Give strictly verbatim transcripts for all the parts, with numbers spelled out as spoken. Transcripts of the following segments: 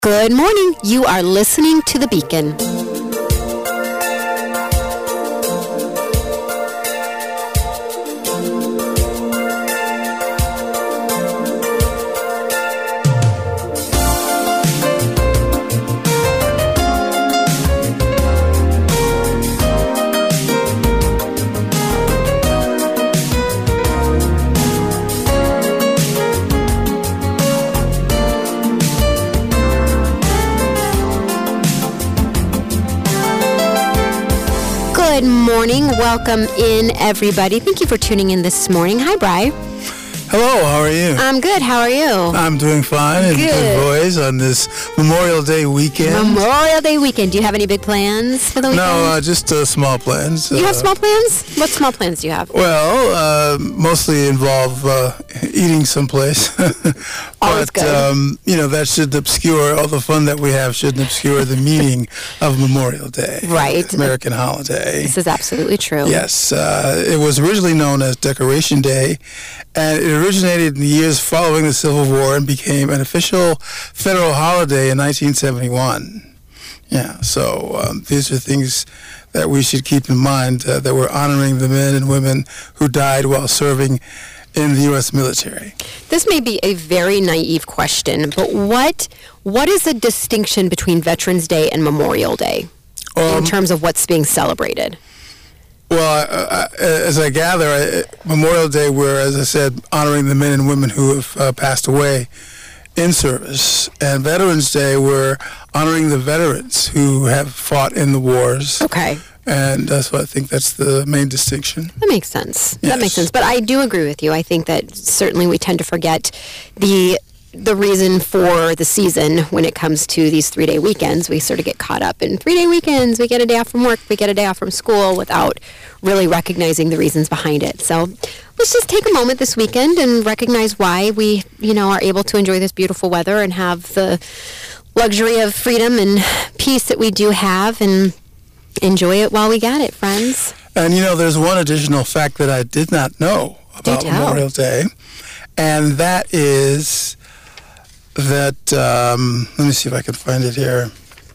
Good morning. You are listening to The Beacon. Good morning. Welcome in, everybody. Thank you for tuning in this morning. Hi, Bri. Hello, how are you? I'm good. How are you? I'm doing fine and Good. good boys on this Memorial Day weekend. Memorial Day weekend. Do you have any big plans for the weekend? No, uh, just uh, small plans. You uh, have small plans? What small plans do you have? Well, uh, mostly involve uh, eating someplace. Always but, good. Um, you know, that should obscure, all the fun that we have shouldn't obscure the meaning of Memorial Day. Right. American holiday. This is absolutely true. Yes. Uh, it was originally known as Decoration Day, and it originated in the years following the Civil War and became an official federal holiday in nineteen seventy-one. Yeah, so um, these are things that we should keep in mind, uh, that we're honoring the men and women who died while serving in the U S military. This may be a very naive question, but what what is the distinction between Veterans Day and Memorial Day Um, in terms of what's being celebrated? Well, uh, uh, as I gather, uh, Memorial Day, we're, as I said, honoring the men and women who have uh, passed away in service. And Veterans Day, we're honoring the veterans who have fought in the wars. Okay. And uh, so I think that's the main distinction. That makes sense. Yes. That makes sense. But I do agree with you. I think that certainly we tend to forget the the reason for the season when it comes to these three-day weekends. We sort of get caught up in three-day weekends. We get a day off from work. We get a day off from school without really recognizing the reasons behind it. So let's just take a moment this weekend and recognize why we, you know, are able to enjoy this beautiful weather and have the luxury of freedom and peace that we do have, and enjoy it while we got it, friends. And, you know, there's one additional fact that I did not know Do about tell. Memorial Day, and that is that, um, let me see if I can find it here,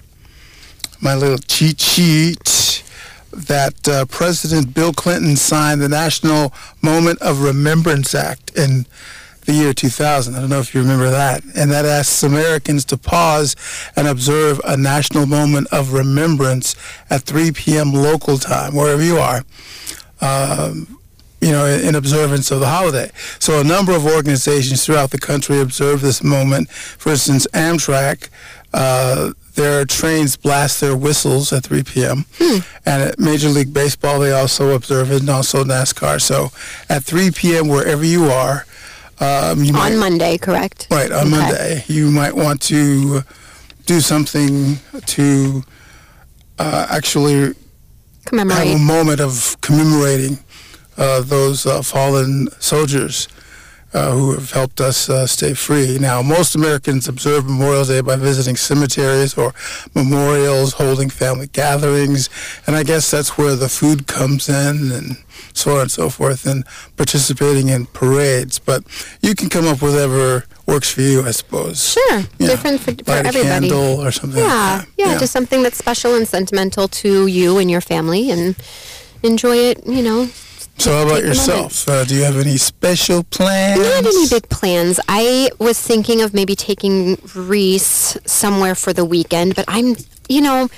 my little cheat sheet, that uh, President Bill Clinton signed the National Moment of Remembrance Act in the year two thousand. I don't know if you remember that. And that asks Americans to pause and observe a national moment of remembrance at three p.m. local time, wherever you are, um, you know, in observance of the holiday. So a number of organizations throughout the country observe this moment. For instance, Amtrak, uh, their trains blast their whistles at three p.m. Hmm. And at Major League Baseball, they also observe it, and also NASCAR. So at three p.m., wherever you are, um, you On might, Monday, correct? Right, on Okay. Monday, you might want to do something to uh, actually have Commemorate. a moment of commemorating uh, those uh, fallen soldiers uh, who have helped us uh, stay free. Now, most Americans observe Memorial Day by visiting cemeteries or memorials, holding family gatherings, and I guess that's where the food comes in, and so on and so forth, and participating in parades. But you can come up with whatever works for you, I suppose. Sure. You know, Different for, for light a everybody. candle or something Yeah, like that. yeah, just something that's special and sentimental to you and your family, and enjoy it, you know. So how about take a moment. yourself? Uh, do you have any special plans? Not any big plans. I was thinking of maybe taking Reese somewhere for the weekend, but I'm, you know,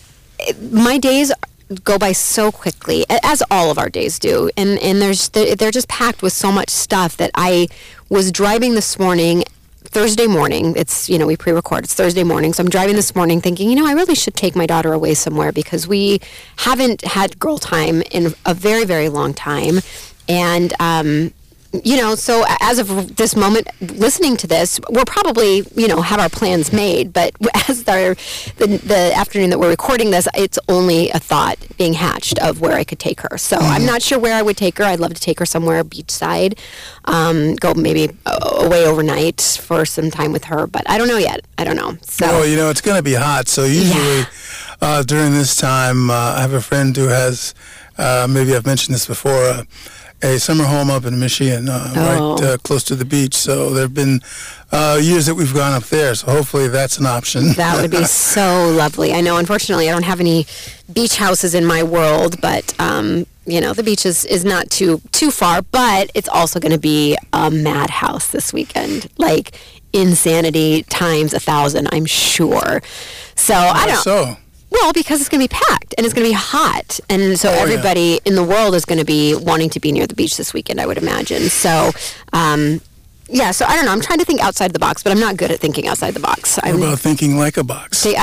my days go by so quickly, as all of our days do, and and there's they're just packed with so much stuff that I was driving this morning. Thursday morning, it's, you know, we pre-record, it's Thursday morning, so I'm driving this morning thinking, you know, I really should take my daughter away somewhere because we haven't had girl time in a very, very long time, and, um, you know, so as of this moment, listening to this, we'll probably, you know, have our plans made, but as the, the, the afternoon that we're recording this, it's only a thought being hatched of where I could take her. So I'm not sure where I would take her. I'd love to take her somewhere beachside, um, go maybe away overnight for some time with her, but I don't know yet. I don't know. So, Well, you know, it's going to be hot, so usually Yeah. uh, during this time, uh, I have a friend who has, uh, maybe I've mentioned this before, uh, a summer home up in Michigan, uh, Oh. right uh, close to the beach. So there have been uh, years that we've gone up there. So hopefully that's an option. That would be so lovely. I know, unfortunately, I don't have any beach houses in my world, but, um, you know, the beach is, is not too too far, but it's also going to be a madhouse this weekend. Like, insanity times a thousand, I'm sure. So, I Why don't so? Well, because it's going to be packed and it's going to be hot. And so Oh, yeah. everybody in the world is going to be wanting to be near the beach this weekend, I would imagine. So, um, yeah, so I don't know. I'm trying to think outside the box, but I'm not good at thinking outside the box. What I'm, about thinking like a box? See, I,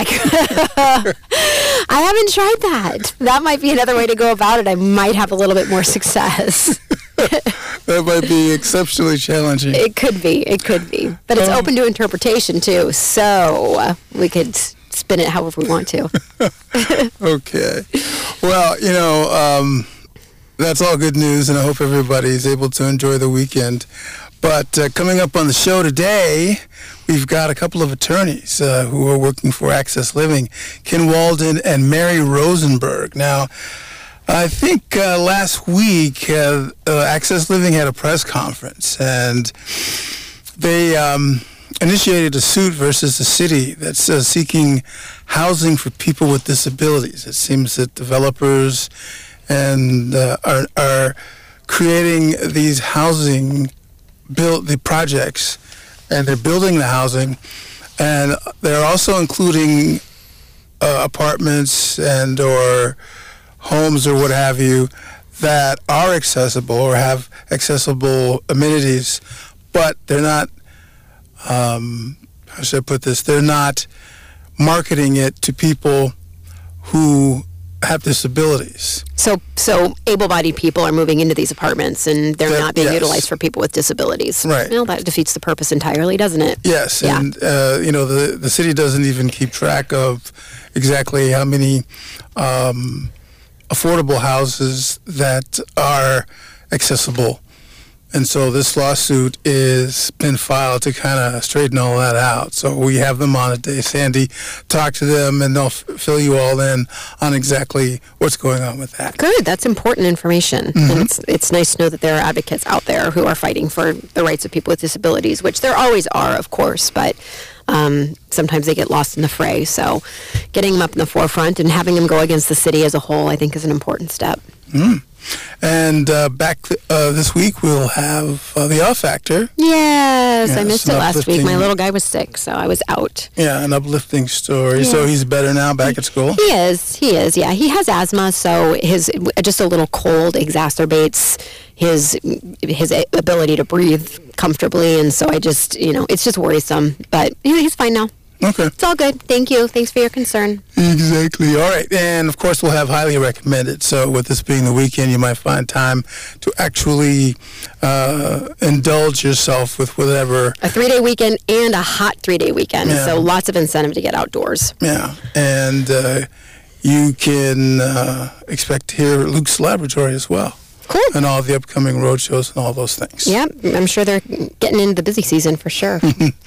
I haven't tried that. That might be another way to go about it. I might have a little bit more success. That might be exceptionally challenging. It could be. It could be. But it's Um, open to interpretation, too. So uh, we could spin it however we want to. Okay. Well, you know, um, that's all good news, and I hope everybody's able to enjoy the weekend. But uh, coming up on the show today, we've got a couple of attorneys uh, who are working for Access Living, Ken Walden and Mary Rosenberg. Now, I think uh, last week, uh, uh, Access Living had a press conference, and they um, initiated a suit versus the city that's uh, seeking housing for people with disabilities. It seems that developers and uh, are, are creating these housing build the projects, and they're building the housing, and they're also including uh, apartments and or homes or what have you that are accessible or have accessible amenities, but they're not, um, how should I put this, they're not marketing it to people who have disabilities. So, so able-bodied people are moving into these apartments, and they're That- not being yes. utilized for people with disabilities. Right. Well, that defeats the purpose entirely, doesn't it? Yes, Yeah. and uh, you know the the city doesn't even keep track of exactly how many um, affordable houses that are accessible, and so this lawsuit is been filed to kind of straighten all that out. So we have them on today. Sandy, talk to them, and they'll f- fill you all in on exactly what's going on with that. Good. That's important information. Mm-hmm. And it's it's nice to know that there are advocates out there who are fighting for the rights of people with disabilities, which there always are, of course, but um, sometimes they get lost in the fray. So getting them up in the forefront and having them go against the city as a whole, I think, is an important step. Mm. And uh, back uh, this week, we'll have uh, the Off Factor. Yes, I Yes, missed it an last week. My uplifting- little guy was sick, so I was out. Yeah, an uplifting story. So Yeah. he's better now, back at school. He is. He is. Yeah, he has asthma, so his just a little cold exacerbates his his ability to breathe comfortably, and so I just you know it's just worrisome. But he- he's fine now. Okay. It's all good. Thank you. Thanks for your concern. Exactly. All right. And of course, we'll have highly recommended. So, with this being the weekend, you might find time to actually uh, indulge yourself with whatever. A three-day weekend and a hot three-day weekend, Yeah. so lots of incentive to get outdoors. Yeah. And uh, you can uh, expect to hear Luke's Laboratory as well. Cool. And all the upcoming road shows and all those things. Yeah, I'm sure they're getting into the busy season for sure.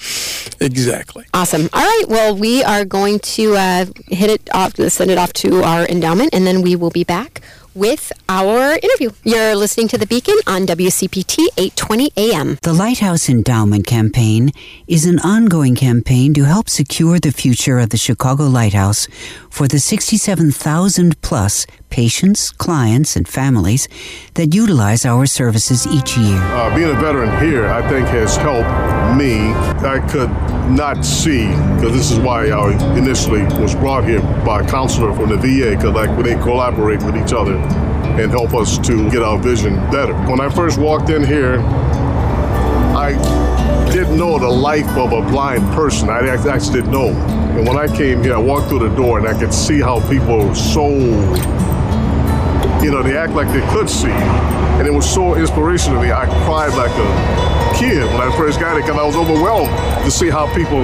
Exactly. Awesome. All right. Well, we are going to uh, hit it off, send it off to our endowment, and then we will be back with our interview. You're listening to The Beacon on W C P T eight twenty A M. The Lighthouse Endowment Campaign is an ongoing campaign to help secure the future of the Chicago Lighthouse for the sixty-seven thousand plus patients, clients, and families that utilize our services each year. Uh, being a veteran here, I think, has helped me. I could not see, because this is why I initially was brought here by a counselor from the V A, because like when they collaborate with each other and help us to get our vision better. When I first walked in here, I didn't know the life of a blind person. I actually didn't know. And when I came here, I walked through the door and I could see how people so, you know, they act like they could see. And it was so inspirational to me. I cried like a kid when I first got it because I was overwhelmed to see how people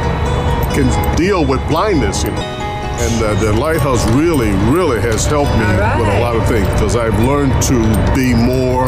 can deal with blindness, you know. And uh, the Lighthouse really, really has helped me right. with a lot of things because I've learned to be more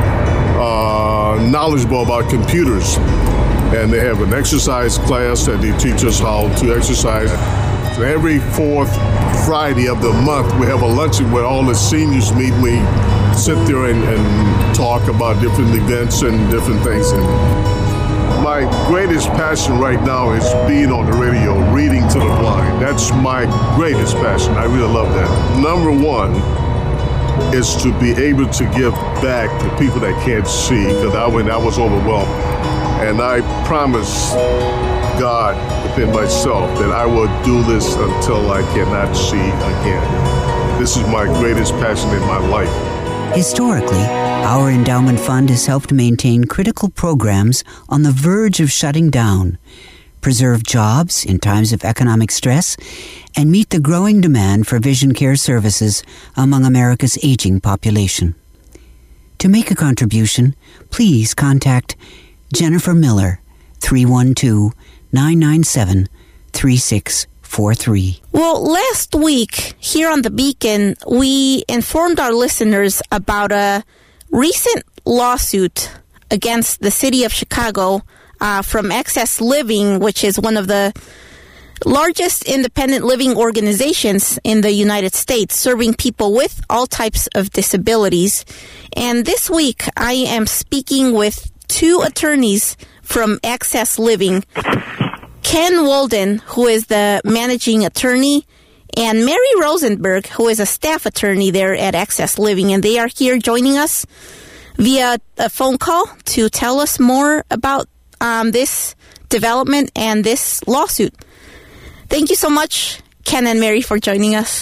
uh, knowledgeable about computers. And they have an exercise class that they teach us how to exercise. Every fourth Friday of the month, we have a luncheon where all the seniors meet. We sit there and, and talk about different events and different things. And my greatest passion right now is being on the radio, reading to the blind. That's my greatest passion. I really love that. Number one is to be able to give back to people that can't see, because I, when I was overwhelmed. And I promise God within myself that I will do this until I cannot see again. This is my greatest passion in my life. Historically, our endowment fund has helped maintain critical programs on the verge of shutting down, preserve jobs in times of economic stress, and meet the growing demand for vision care services among America's aging population. To make a contribution, please contact Jennifer Miller, three one two, nine nine seven, three six four three. Well, last week here on The Beacon, we informed our listeners about a recent lawsuit against the city of Chicago uh, from Access Living, which is one of the largest independent living organizations in the United States, serving people with all types of disabilities. And this week, I am speaking with two attorneys from Access Living, Ken Walden, who is the managing attorney, and Mary Rosenberg, who is a staff attorney there at Access Living. And they are here joining us via a phone call to tell us more about um, this development and this lawsuit. Thank you so much, Ken and Mary, for joining us.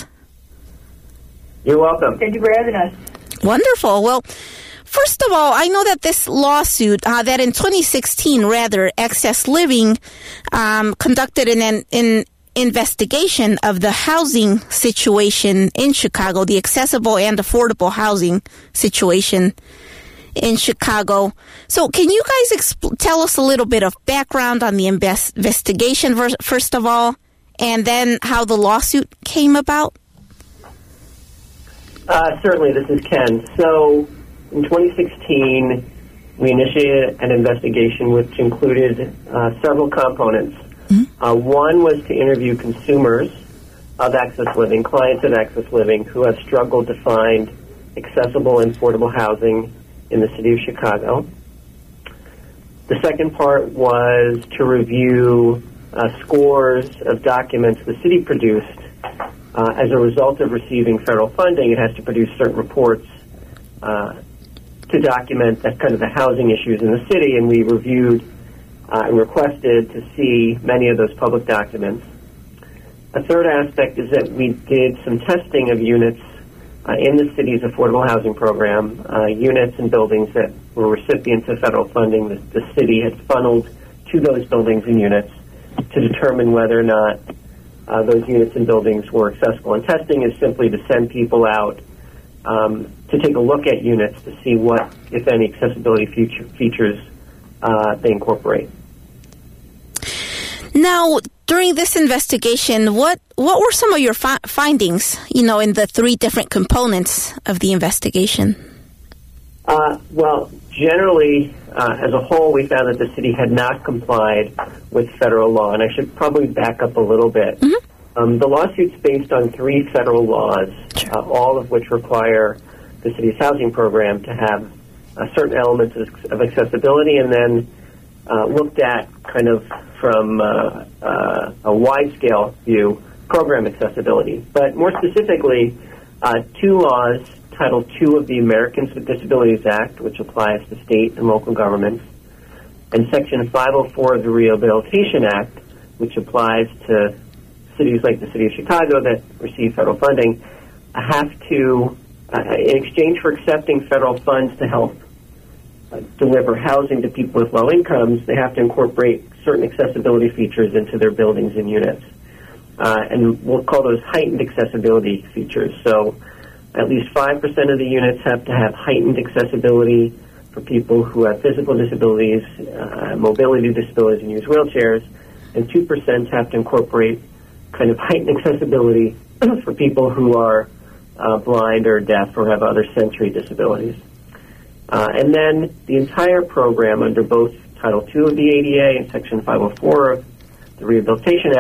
You're welcome. Thank you for having us. Wonderful. Well, first of all, I know that this lawsuit, uh, that in twenty sixteen, rather, Access Living um, conducted an, an, an investigation of the housing situation in Chicago, the accessible and affordable housing situation in Chicago. So can you guys exp- tell us a little bit of background on the invest- investigation, ver- first of all, and then how the lawsuit came about? Uh, certainly, this is Ken. So in twenty sixteen, we initiated an investigation which included uh, several components. Mm-hmm. Uh, one was to interview consumers of Access Living, clients of Access Living, who have struggled to find accessible and affordable housing in the city of Chicago. The second part was to review uh, scores of documents the city produced. Uh, as a result of receiving federal funding, it has to produce certain reports uh, to document that kind of the housing issues in the city, and we reviewed uh, and requested to see many of those public documents. A third aspect is that we did some testing of units uh, in the city's affordable housing program, uh, units and buildings that were recipients of federal funding that the city had funneled to those buildings and units to determine whether or not uh, those units and buildings were accessible. And testing is simply to send people out um, to take a look at units to see what, if any, accessibility feature, features uh, they incorporate. Now, during this investigation, what what were some of your fi- findings, you know, in the three different components of the investigation? Uh, well, generally, uh, as a whole, we found that the city had not complied with federal law. And I should probably back up a little bit. Mm-hmm. Um, the lawsuit's based on three federal laws, uh, all of which require the city's housing program to have uh, certain elements of, of accessibility, and then uh, looked at kind of from uh, uh, a wide-scale view, program accessibility. But more specifically, uh, two laws, Title two of the Americans with Disabilities Act, which applies to state and local governments, and Section five oh four of the Rehabilitation Act, which applies to cities like the city of Chicago that receive federal funding, have to, uh, in exchange for accepting federal funds to help uh, deliver housing to people with low incomes, they have to incorporate certain accessibility features into their buildings and units. Uh, and we'll call those heightened accessibility features. So at least five percent of the units have to have heightened accessibility for people who have physical disabilities, uh, mobility disabilities, and use wheelchairs. And two percent have to incorporate kind of heightened accessibility for people who are uh, blind or deaf or have other sensory disabilities. Uh, and then the entire program under both Title two of the A D A and Section five oh four of the Rehabilitation Act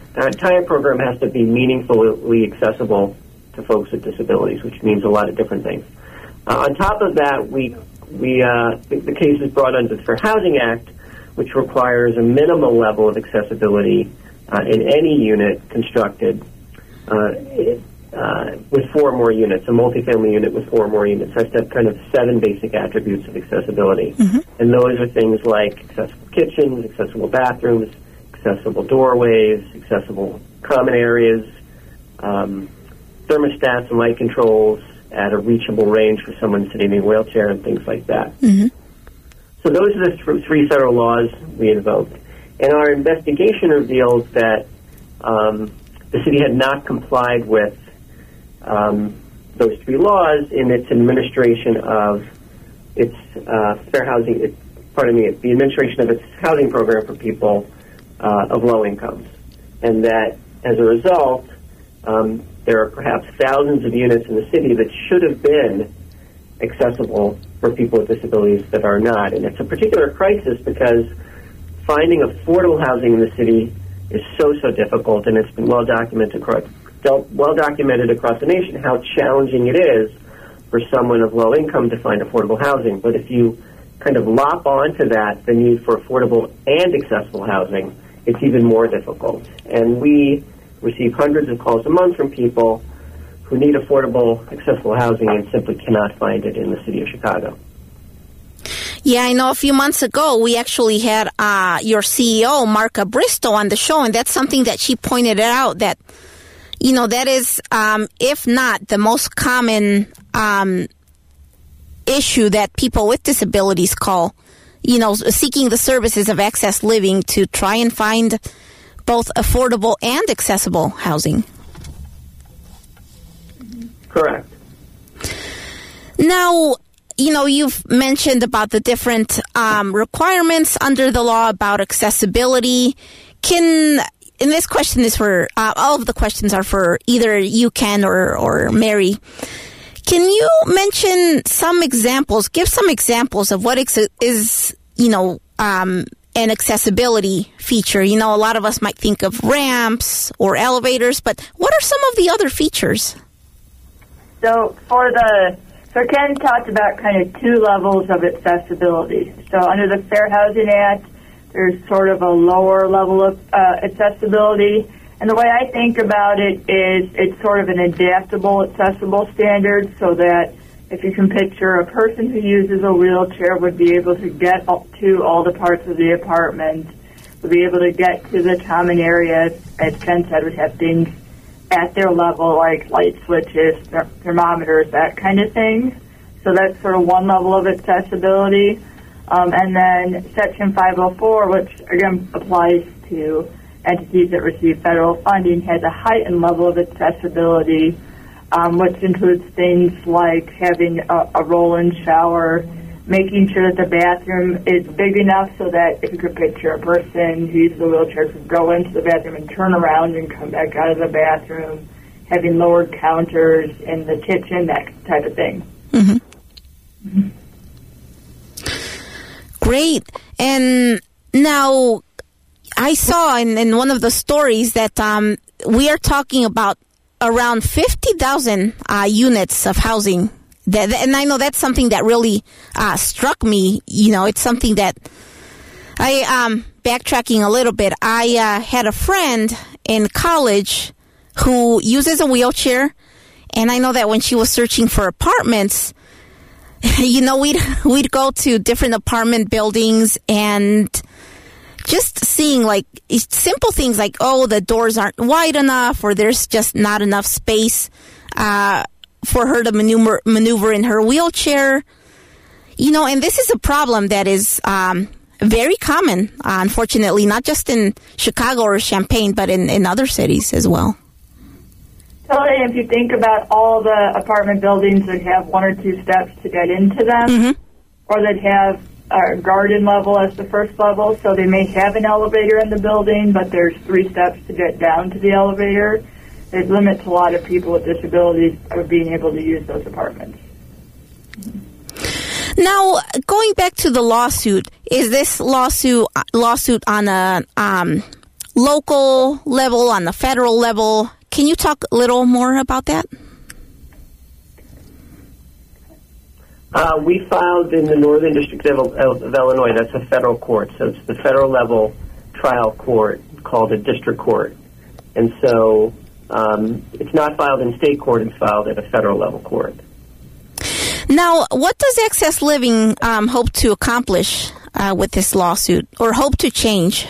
The entire program has to be meaningfully accessible to folks with disabilities, which means a lot of different things. Uh, on top of that, we we uh, the, the case is brought under the Fair Housing Act, which requires a minimal level of accessibility uh, in any unit constructed uh, it, uh, with four or more units, a multifamily unit with four or more units. Has to have kind of seven basic attributes of accessibility. Mm-hmm. And those are things like accessible kitchens, accessible bathrooms, accessible doorways, accessible common areas, um, thermostats and light controls at a reachable range for someone sitting in a wheelchair and things like that. Mm-hmm. So those are the th- three federal laws we invoked. And our investigation revealed that um, the city had not complied with um, those three laws in its administration of its uh, fair housing, it, pardon me, the administration of its housing program for people uh, of low incomes. And that, as a result, um, there are perhaps thousands of units in the city that should have been accessible for people with disabilities that are not. And it's a particular crisis because finding affordable housing in the city is so, so difficult, and it's been well documented across, well documented across the nation how challenging it is for someone of low income to find affordable housing. But if you kind of lop onto that, the need for affordable and accessible housing, it's even more difficult. And we receive hundreds of calls a month from people who need affordable, accessible housing and simply cannot find it in the city of Chicago. Yeah, I know a few months ago we actually had uh, your C E O, Marka Bristow, on the show, and that's something that she pointed out that, you know, that is, um, if not the most common um, issue that people with disabilities call, you know, seeking the services of access living to try and find both affordable and accessible housing. Correct. Now, you know, you've mentioned about the different um, requirements under the law about accessibility. Can, and this question is for, uh, all of the questions are for either you, Ken, or, or Mary. Can you mention some examples, give some examples of what ex- is, you know, um, an accessibility feature? You know, a lot of us might think of ramps or elevators, but what are some of the other features? So for the, so Ken talked about kind of two levels of accessibility. So under the Fair Housing Act, there's sort of a lower level of uh, accessibility. And the way I think about it is it's sort of an adaptable, accessible standard so that if you can picture a person who uses a wheelchair would be able to get up to all the parts of the apartment, would be able to get to the common areas, as Ken said, would have things at their level like light switches, th- thermometers, that kind of thing. So that's sort of one level of accessibility. Um, and then Section five oh four, which again applies to entities that receive federal funding, has a heightened level of accessibility, um, which includes things like having a, a roll-in shower, making sure that the bathroom is big enough so that if you could picture a person who uses a wheelchair could go into the bathroom and turn around and come back out of the bathroom, having lowered counters in the kitchen, that type of thing. Mm-hmm. Mm-hmm. Great. And now I saw in, in one of the stories that um, we are talking about around fifty thousand uh, units of housing. That, and I know that's something that really uh, struck me. You know, it's something that I, um, backtracking a little bit, I uh, had a friend in college who uses a wheelchair. And I know that when she was searching for apartments, you know, we'd, we'd go to different apartment buildings and just seeing like simple things like, oh, the doors aren't wide enough or there's just not enough space uh, for her to maneuver, maneuver in her wheelchair. You know, and this is a problem that is um, very common, uh, unfortunately, not just in Chicago or Champaign, but in, in other cities as well. Totally. If you think about all the apartment buildings that have one or two steps to get into them, mm-hmm. or that have a garden level as the first level, so they may have an elevator in the building, but there's three steps to get down to the elevator. It limits a lot of people with disabilities of being able to use those apartments. Now, going back to the lawsuit, is this lawsuit lawsuit on a um, local level, on the federal level. Can you talk a little more about that? Uh, we filed in the Northern District of, of, of Illinois. That's a federal court, so it's the federal level trial court called a district court. And so um, it's not filed in state court, it's filed at a federal level court. Now, what does Access Living um, hope to accomplish uh, with this lawsuit, or hope to change?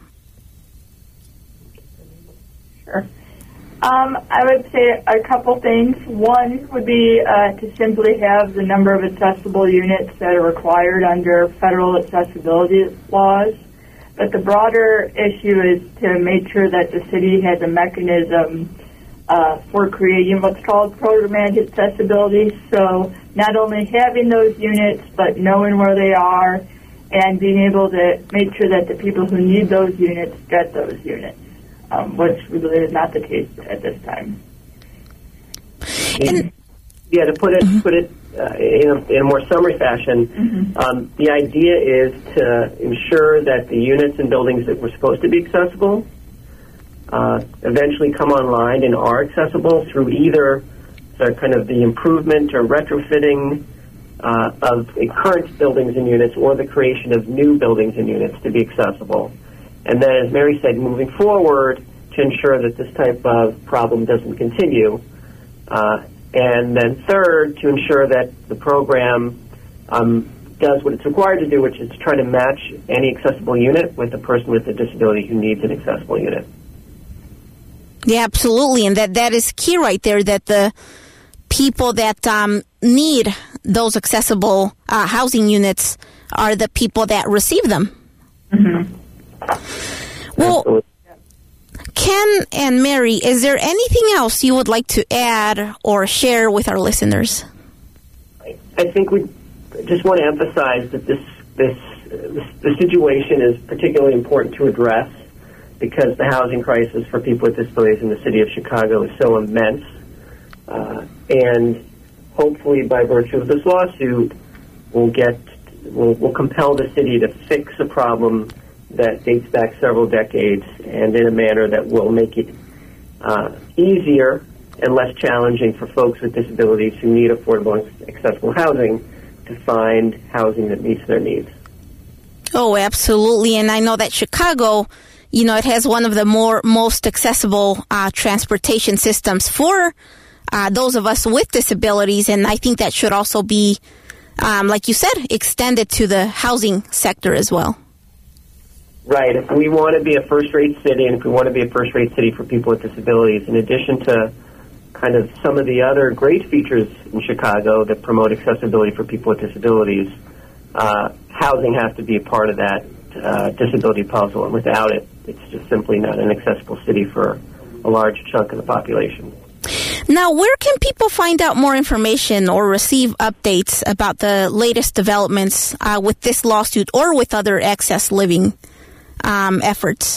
Sure. Um, I would say a couple things. One would be uh, to simply have the number of accessible units that are required under federal accessibility laws. But the broader issue is to make sure that the city has a mechanism uh, for creating what's called programmatic accessibility. So not only having those units, but knowing where they are and being able to make sure that the people who need those units get those units. Um, which we believe is not the case at this time. And, yeah, to put it mm-hmm. put it uh, in, a, in a more summary fashion, mm-hmm. um, the idea is to ensure that the units and buildings that were supposed to be accessible uh, eventually come online and are accessible through either the kind of the improvement or retrofitting uh, of current buildings and units, or the creation of new buildings and units to be accessible. And then, as Mary said, moving forward to ensure that this type of problem doesn't continue. Uh, and then third, to ensure that the program um, does what it's required to do, which is to try to match any accessible unit with a person with a disability who needs an accessible unit. Yeah, absolutely. And that, that is key right there, that the people that um, need those accessible uh, housing units are the people that receive them. Mm-hmm. Well, Ken and Mary, is there anything else you would like to add or share with our listeners? I think we just want to emphasize that this this, this the situation is particularly important to address because the housing crisis for people with disabilities in the city of Chicago is so immense. Uh, and hopefully by virtue of this lawsuit, we'll get we'll, we'll compel the city to fix a problem that dates back several decades, and in a manner that will make it uh, easier and less challenging for folks with disabilities who need affordable and accessible housing to find housing that meets their needs. Oh, absolutely. And I know that Chicago, you know, it has one of the more most accessible uh, transportation systems for uh, those of us with disabilities, and I think that should also be, um, like you said, extended to the housing sector as well. Right. If we want to be a first-rate city, and if we want to be a first-rate city for people with disabilities, in addition to kind of some of the other great features in Chicago that promote accessibility for people with disabilities, uh, housing has to be a part of that uh, disability puzzle. And without it, it's just simply not an accessible city for a large chunk of the population. Now, where can people find out more information or receive updates about the latest developments uh, with this lawsuit or with other access living Um, efforts?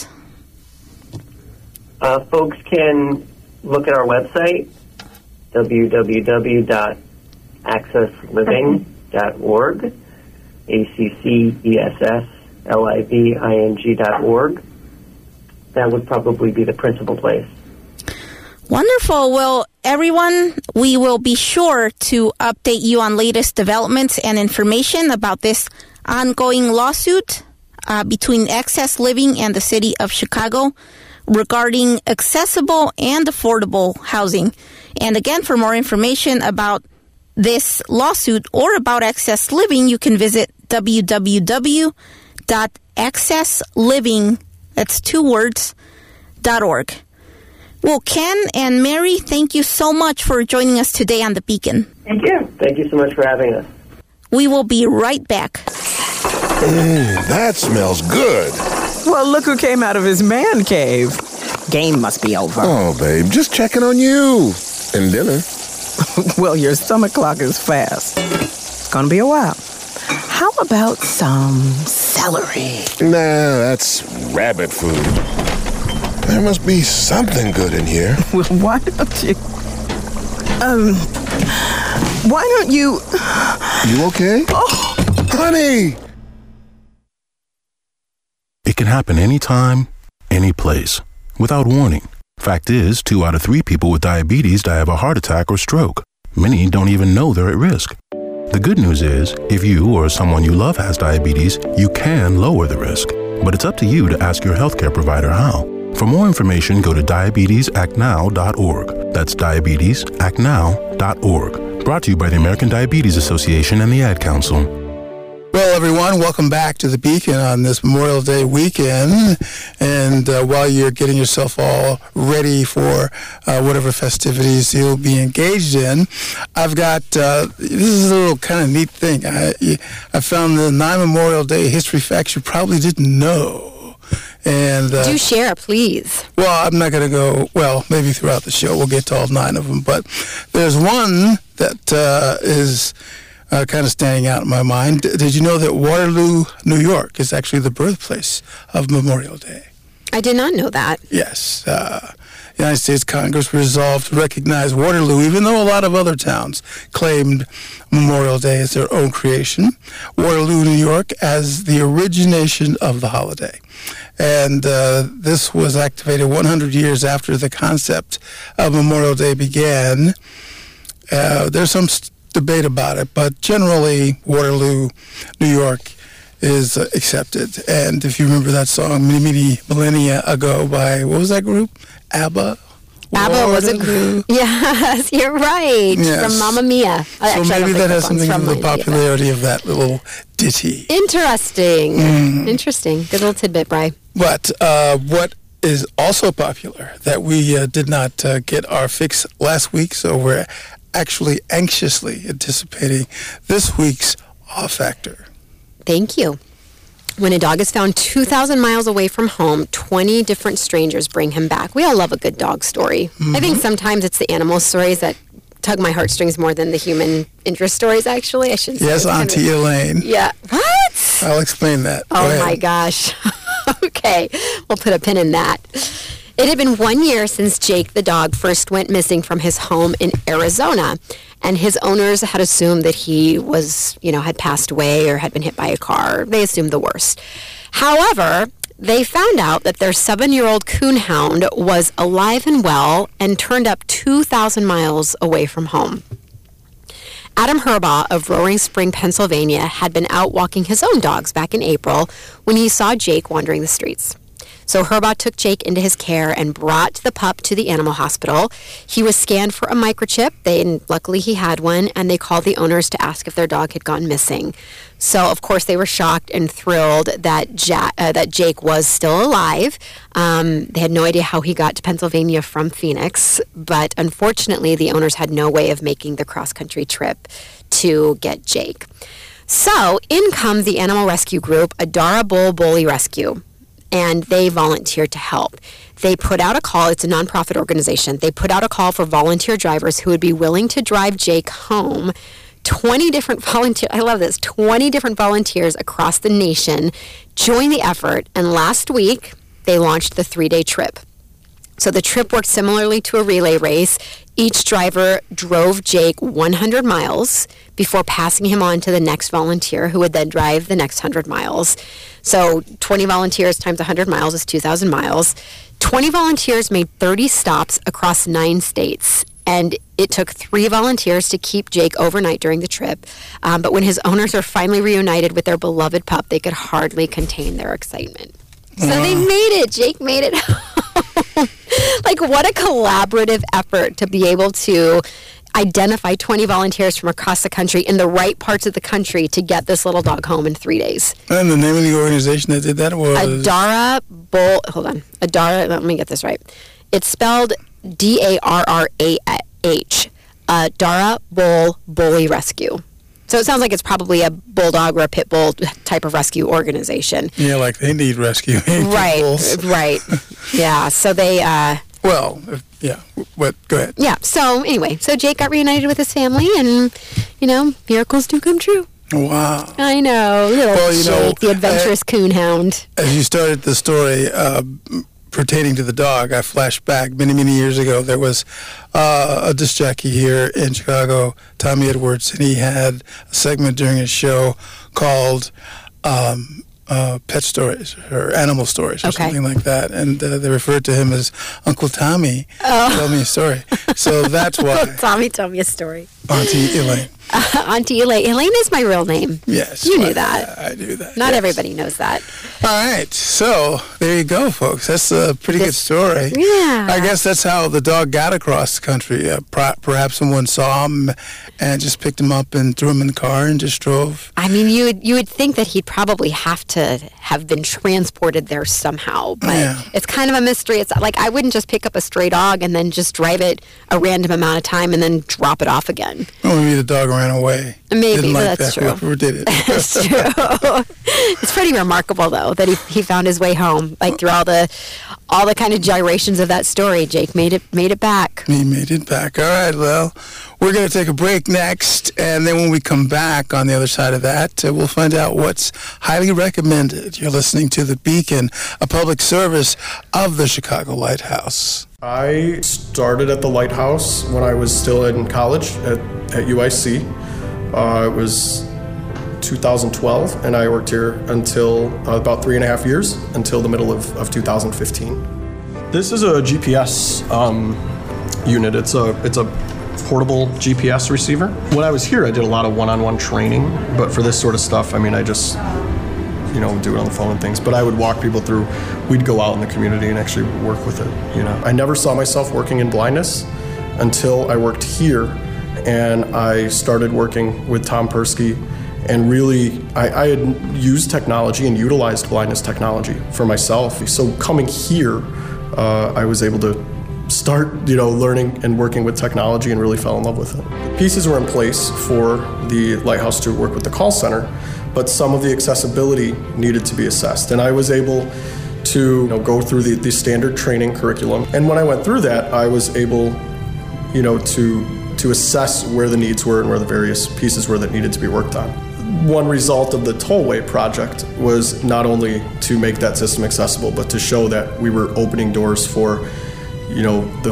Uh, folks can look at our website, w w w dot access living dot org, A C C E S S L I V I N G dot org. That would probably be the principal place. Wonderful. Well, everyone, we will be sure to update you on latest developments and information about this ongoing lawsuit Uh, between Access Living and the city of Chicago regarding accessible and affordable housing. And again, for more information about this lawsuit or about Access Living, you can visit w w w dot access living, that's two words, dot org. Well, Ken and Mary, thank you so much for joining us today on The Beacon. Thank you. Thank you so much for having us. We will be right back. Mmm, that smells good. Well, look who came out of his man cave. Game must be over. Oh, babe, just checking on you. And dinner. Well, your stomach clock is fast. It's gonna be a while. How about some celery? Nah, that's rabbit food. There must be something good in here. Well, why don't you... Um... Why don't you... You okay? Oh! Honey! It can happen anytime, any place, without warning. Fact is, two out of three people with diabetes die of a heart attack or stroke. Many don't even know they're at risk. The good news is, if you or someone you love has diabetes, you can lower the risk. But it's up to you to ask your healthcare provider how. For more information, go to diabetes act now dot org. That's diabetes act now dot org. Brought to you by the American Diabetes Association and the Ad Council. Well, everyone, welcome back to the Beacon on this Memorial Day weekend. And uh, while you're getting yourself all ready for uh, whatever festivities you'll be engaged in, I've got, uh, this is a little kind of neat thing. I, I found the nine Memorial Day history facts you probably didn't know. And uh, do share, please. Well, I'm not going to go, well, maybe throughout the show we'll get to all nine of them. But there's one that uh, is uh, kind of standing out in my mind. Did you know that Waterloo, New York is actually the birthplace of Memorial Day? I did not know that. Yes. Uh, the United States Congress resolved to recognize Waterloo, even though a lot of other towns claimed Memorial Day as their own creation. Waterloo, New York, as the origination of the holiday. And uh, this was activated one hundred years after the concept of Memorial Day began. Uh, there's some st- debate about it, but generally Waterloo, New York is uh, accepted. And if you remember that song many, many millennia ago by, what was that group? ABBA? ABBA was a group. Yes, you're right. Yes. From Mamma Mia. So Actually, maybe that has something to do with the popularity of that little ditty. Interesting. Mm. Interesting. Good little tidbit, Bri. But uh, what is also popular that we uh, did not uh, get our fix last week, so we're actually anxiously anticipating this week's Awe Factor. Thank you. When a dog is found two thousand miles away from home, twenty different strangers bring him back. We all love a good dog story. Mm-hmm. I think sometimes it's the animal stories that tug my heartstrings more than the human interest stories, actually. I shouldn't Yes, say Auntie kind of, Elaine. Yeah. What? I'll explain that. Oh, my gosh. Okay. We'll put a pin in that. It had been one year since Jake the dog first went missing from his home in Arizona, and his owners had assumed that he was, you know, had passed away or had been hit by a car. They assumed the worst. However, they found out that their seven-year-old coonhound was alive and well and turned up two thousand miles away from home. Adam Herbaugh of Roaring Spring, Pennsylvania, had been out walking his own dogs back in April when he saw Jake wandering the streets. So Herbaugh took Jake into his care and brought the pup to the animal hospital. He was scanned for a microchip. They, and luckily he had one, and they called the owners to ask if their dog had gone missing. So, of course, they were shocked and thrilled that ja- uh, that Jake was still alive. Um, they had no idea how he got to Pennsylvania from Phoenix, but unfortunately the owners had no way of making the cross-country trip to get Jake. So, in comes the animal rescue group, Adara Bull Bully Rescue. And they volunteered to help. They put out a call. It's a nonprofit organization. They put out a call for volunteer drivers who would be willing to drive Jake home. twenty different volunteers, I love this, twenty different volunteers across the nation joined the effort. And last week, they launched the three-day trip. So the trip worked similarly to a relay race. Each driver drove Jake one hundred miles before passing him on to the next volunteer, who would then drive the next one hundred miles. So twenty volunteers times one hundred miles is two thousand miles. twenty volunteers made thirty stops across nine states. And it took three volunteers to keep Jake overnight during the trip. Um, but when his owners were finally reunited with their beloved pup, they could hardly contain their excitement. So they made it. Jake made it home. Like, what a collaborative effort to be able to identify twenty volunteers from across the country in the right parts of the country to get this little dog home in three days. And the name of the organization that did that was? Adara Bull, hold on. Adara, let me get this right. It's spelled D A R R A H. Adara Bull Bully Rescue. So it sounds like it's probably a bulldog or a pit bull type of rescue organization. Yeah, like they need rescue. Right, right. Yeah, so they... Uh, well, yeah, what? Go ahead. Yeah, so anyway, so Jake got reunited with his family, and, you know, miracles do come true. Wow. I know, little well, you Jake, know, the adventurous uh, coonhound. As you started the story uh, pertaining to the dog, I flashed back many, many years ago. There was uh, a disc jockey here in Chicago, Tommy Edwards, and he had a segment during his show called um, uh, pet stories or animal stories or Okay. something like that. And uh, they referred to him as Uncle Tommy. Oh. Tell me a story. So that's why Tommy, tell me a story. Auntie Elaine. Uh, Auntie Elaine. Elaine is my real name. Yes. You knew I- that. I, I do that. Not yes. everybody knows that. All right. So there you go, folks. That's a pretty good This- story. Yeah. I guess that's how the dog got across the country. Uh, per- perhaps someone saw him and just picked him up and threw him in the car and just drove. I mean, you would, you would think that he'd probably have to have been transported there somehow, but Yeah. it's kind of a mystery. It's like I wouldn't just pick up a stray dog and then just drive it a random amount of time and then drop it off again. Or maybe the dog ran away. Maybe, Didn't like that's that, true. Whoever did it. That's true. It's pretty remarkable, though, that he, he found his way home. Like through all the all the kind of gyrations of that story, Jake made it made it back. He made it back. All right, well, we're going to take a break next, and then when we come back on the other side of that, uh, we'll find out what's highly recommended. You're listening to The Beacon, a public service of the Chicago Lighthouse. I started at the Lighthouse when I was still in college at, at U I C. Uh, it was two thousand twelve, and I worked here until uh, about three and a half years, until the middle of, of two thousand fifteen. This is a G P S um, unit. It's a it's a portable G P S receiver. When I was here, I did a lot of one-on-one training, but for this sort of stuff, I mean, I just, you know, do it on the phone and things. But I would walk people through. We'd go out in the community and actually work with it, you know. I never saw myself working in blindness until I worked here, and I started working with Tom Persky. And really, I, I had used technology and utilized blindness technology for myself. So coming here, uh, I was able to start, you know, learning and working with technology and really fell in love with it. The pieces were in place for the Lighthouse to work with the call center, but some of the accessibility needed to be assessed. And I was able to, you know, go through the, the standard training curriculum. And when I went through that, I was able, you know, to to assess where the needs were and where the various pieces were that needed to be worked on. One result of the Tollway project was not only to make that system accessible, but to show that we were opening doors for, you know, the,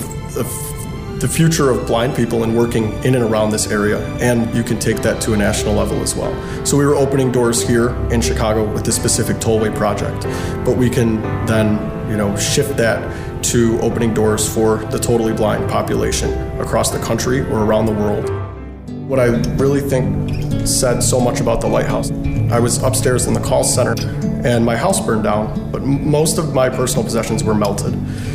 the, the future of blind people and working in and around this area. And you can take that to a national level as well. So we were opening doors here in Chicago with this specific Tollway project, but we can then, you know, shift that to opening doors for the totally blind population across the country or around the world. What I really think said so much about the Lighthouse, I was upstairs in the call center and my house burned down, but m- most of my personal possessions were melted.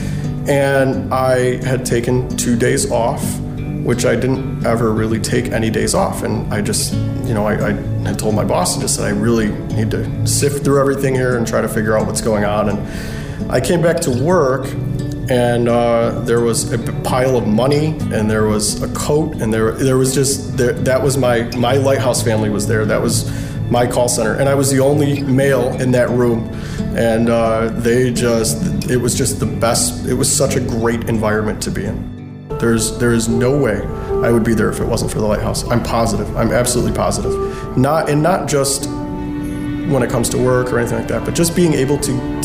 And I had taken two days off, which I didn't ever really take any days off. And I just, you know, I, I had told my boss and just said, I really need to sift through everything here and try to figure out what's going on. And I came back to work, and uh, there was a pile of money, and there was a coat, and there there was just there, that was my my Lighthouse family was there. That was my call center, and I was the only male in that room, and uh, they just it was just the best. It was such a great environment to be in. There's there is no way I would be there if it wasn't for the Lighthouse. I'm positive. I'm absolutely positive. Not and not just when it comes to work or anything like that, but just being able to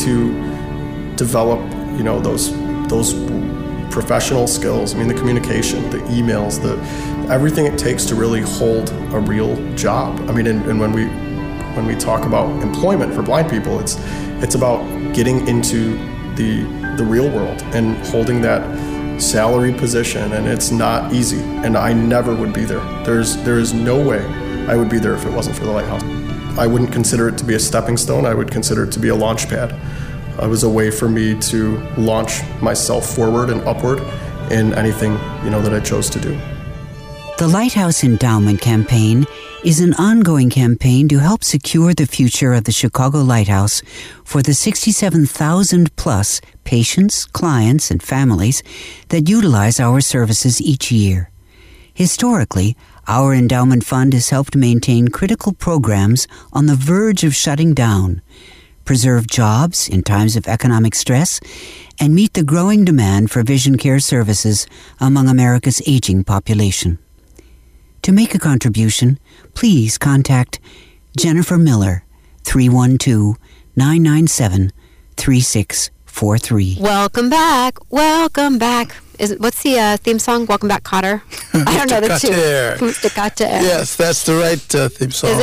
to develop, you know, those. those professional skills. I mean, the communication, the emails, the everything it takes to really hold a real job. I mean, and, and when we when we talk about employment for blind people, it's it's about getting into the the real world and holding that salaried position, and it's not easy. And I never would be there. There's there is no way I would be there if it wasn't for the Lighthouse. I wouldn't consider it to be a stepping stone. I would consider it to be a launch pad. It was a way for me to launch myself forward and upward in anything, you know, that I chose to do. The Lighthouse Endowment Campaign is an ongoing campaign to help secure the future of the Chicago Lighthouse for the sixty-seven thousand plus patients, clients, and families that utilize our services each year. Historically, our endowment fund has helped maintain critical programs on the verge of shutting down, preserve jobs in times of economic stress, and meet the growing demand for vision care services among America's aging population. To make a contribution, please contact Jennifer Miller, three one two, nine nine seven, three six four three. Welcome back. Welcome back. Is it, what's the uh, theme song? Welcome back, Cotter. I don't know the two. Mister Cotter. Yes, that's the right uh, theme song. Is it?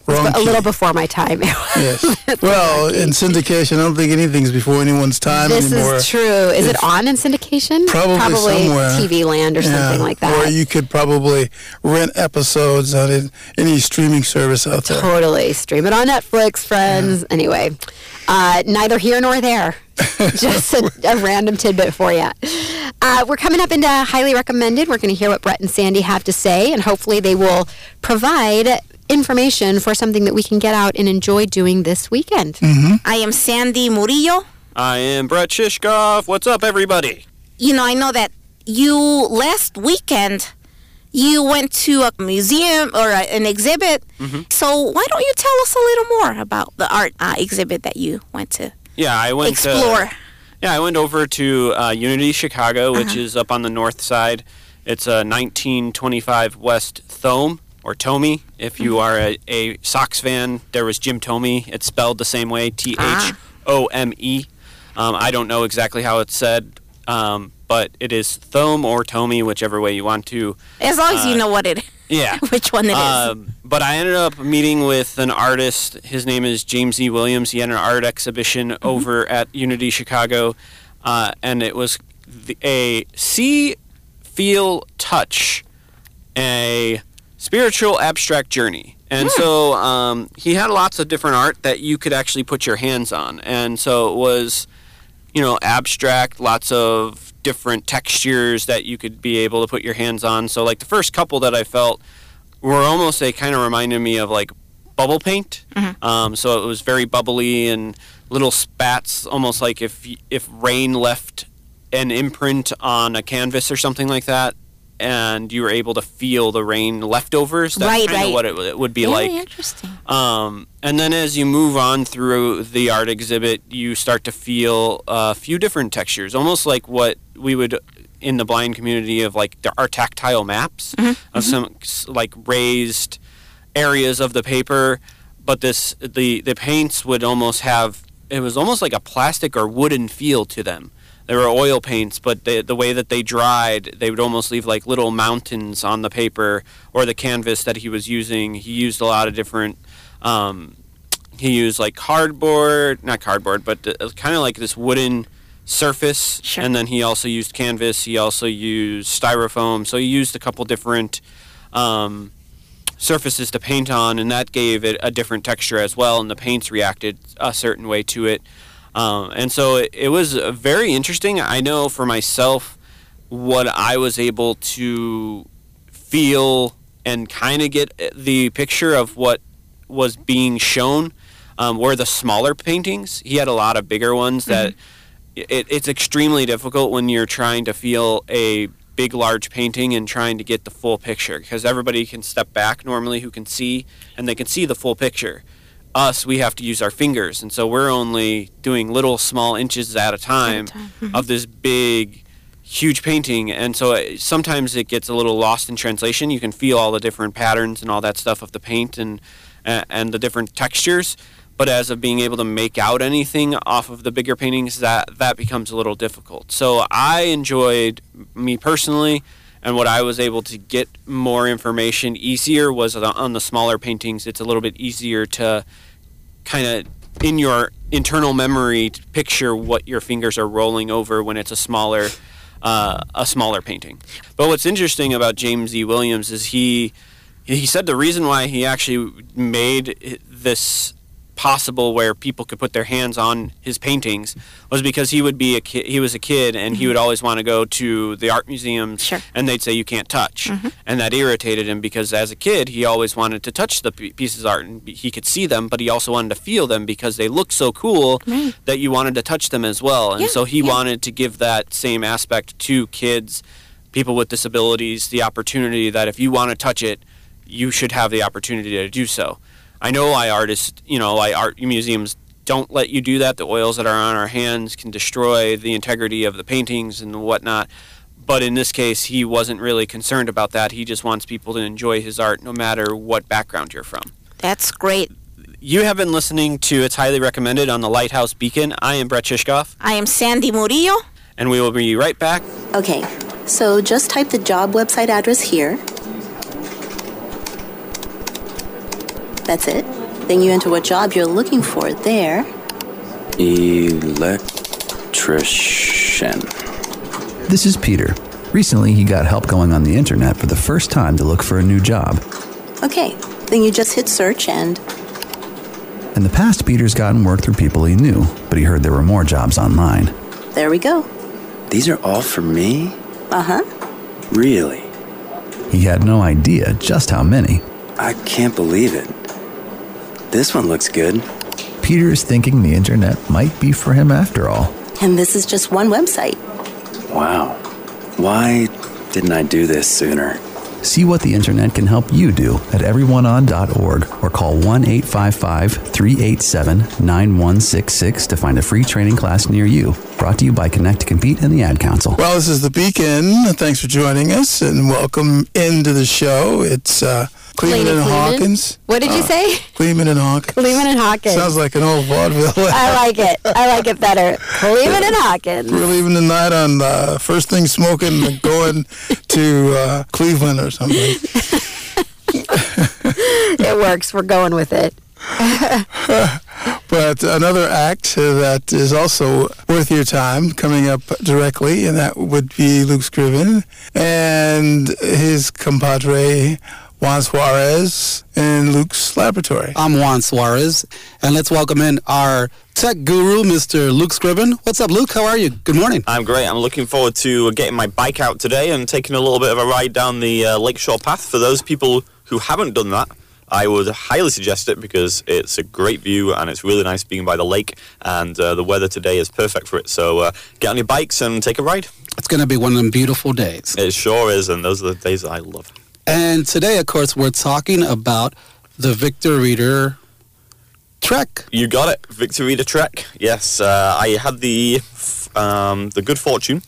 Wrong a key. little before my time. Yes. Well, in syndication, I don't think anything's before anyone's time this anymore. This is true. Is If- it on in syndication? Probably, Probably somewhere. T V Land or Yeah. something like that. Or you could probably rent episodes on it, any streaming service out there. Totally. Stream it on Netflix, friends. Yeah. Anyway, uh, neither here nor there. Just a, a random tidbit for you. Uh, we're coming up into Highly Recommended. We're going to hear what Brett and Sandy have to say, and hopefully they will provide information for something that we can get out and enjoy doing this weekend. Mm-hmm. I am Sandy Murillo. I am Brett Shishkoff. What's up, everybody? You know, I know that you, last weekend, you went to a museum or a, an exhibit. Mm-hmm. So why don't you tell us a little more about the art uh, exhibit that you went to? Yeah, I went Explore. Uh, yeah, I went over to uh, Unity Chicago, which Uh-huh. is up on the north side. It's a nineteen twenty-five West Thome, or Tomey. If you are a, a Sox fan, there was Jim Tomey. It's spelled the same way, T H O M E. Um, I don't know exactly how it's said, um, but it is Thome or Tomey, whichever way you want to. As long as Uh, you know what it Yeah. which one it is. Um, but I ended up meeting with an artist. His name is James E. Williams. He had an art exhibition Mm-hmm. over at Unity Chicago, uh, and it was the, a see, feel, touch, a spiritual abstract journey. And so um, he had lots of different art that you could actually put your hands on. And so it was, you know, abstract, lots of different textures that you could be able to put your hands on. So like the first couple that I felt were almost, they kind of reminded me of like bubble paint. Mm-hmm. Um, so it was very bubbly and little spats, almost like if if rain left an imprint on a canvas or something like that, and you were able to feel the rain leftovers. That's Right, kind of right. what it, it would be Very like. interesting. Um, and then as you move on through the art exhibit, you start to feel a few different textures, almost like what we would in the blind community of like the, our tactile maps of some s- like raised areas of the paper. But this the the paints would almost have, it was almost like a plastic or wooden feel to them. They were oil paints, but they, the way that they dried, they would almost leave like little mountains on the paper or the canvas that he was using. He used a lot of different, um, he used like cardboard, not cardboard, but kind of like this wooden surface. Sure. And then he also used canvas. He also used styrofoam. So he used a couple different um, surfaces to paint on, and that gave it a different texture as well, and the paints reacted a certain way to it. Um, and so it, it was uh, very interesting. I know for myself what I was able to feel and kind of get the picture of what was being shown um, were the smaller paintings. He had a lot of bigger ones that it, it's extremely difficult when you're trying to feel a big, large painting and trying to get the full picture, because everybody can step back normally who can see, and they can see the full picture. Us, we have to use our fingers, and so we're only doing little small inches at a time, At a time. Mhm. of this big, huge painting, and so it, sometimes it gets a little lost in translation. You can feel all the different patterns and all that stuff of the paint and uh, and the different textures, but as of being able to make out anything off of the bigger paintings, that that becomes a little difficult. So I enjoyed, me personally, and what I was able to get more information easier was on the smaller paintings. It's a little bit easier to kind of in your internal memory to picture what your fingers are rolling over when it's a smaller uh, a smaller painting. But what's interesting about James E. Williams is he he said the reason why he actually made this possible where people could put their hands on his paintings was because he would be a kid, he was a kid and he would always want to go to the art museums. Sure. And they'd say you can't touch. Mhm. And that irritated him because as a kid he always wanted to touch the p- pieces of art and be- he could see them, but he also wanted to feel them because they looked so cool Right. that you wanted to touch them as well. And Yeah, so he yeah. wanted to give that same aspect to kids, people with disabilities, the opportunity that if you want to touch it, you should have the opportunity to do so. I know I artists, you know, I art museums don't let you do that. The oils that are on our hands can destroy the integrity of the paintings and whatnot. But in this case, he wasn't really concerned about that. He just wants people to enjoy his art no matter what background you're from. That's great. You have been listening to It's Highly Recommended on the Lighthouse Beacon. I am Brett Shishkoff, I am Sandy Murillo. and we will be right back. Okay, so just type the job website address here. That's it. Then you enter what job you're looking for there. Electrician. This is Peter. Recently, he got help going on the internet for the first time to look for a new job. Okay, then you just hit search and... In the past, Peter's gotten work through people he knew, but he heard there were more jobs online. There we go. These are all for me? Uh-huh. Really? He had no idea just how many. I can't believe it. This one looks good. Peter is thinking the internet might be for him after all. And this is just one website. Wow. Why didn't I do this sooner? See what the internet can help you do at everyone on dot org or call one eight five five, three eight seven, nine one six six to find a free training class near you. Brought to you by Connect to Compete and the Ad Council. Well, this is The Beacon. Thanks for joining us and welcome into the show. It's uh, Cleveland and Hawkins. What did you uh, say? Cleveland and Hawkins. Cleveland and Hawkins. Sounds like an old vaudeville. I like it. I like it better. Cleveland and Hawkins. We're leaving tonight on uh, First Thing Smoking and going to uh, Cleveland or something. It works. We're going with it. But another act that is also worth your time coming up directly, and that would be Luke Scriven and his compadre Juan Suarez in Luke's laboratory. I'm Juan Suarez, and let's welcome in our tech guru, Mister Luke Scriven. What's up, Luke? How are you? Good morning. I'm great. I'm looking forward to getting my bike out today and taking a little bit of a ride down the uh, Lakeshore Path. For those people who haven't done that, I would highly suggest it because it's a great view and it's really nice being by the lake, and uh, the weather today is perfect for it. So uh, get on your bikes and take a ride. It's going to be one of them beautiful days. It sure is, and those are the days that I love. And today, of course, we're talking about the Victor Reader Trek. You got it, Victor Reader Trek. Yes, uh, I had the um, the good fortune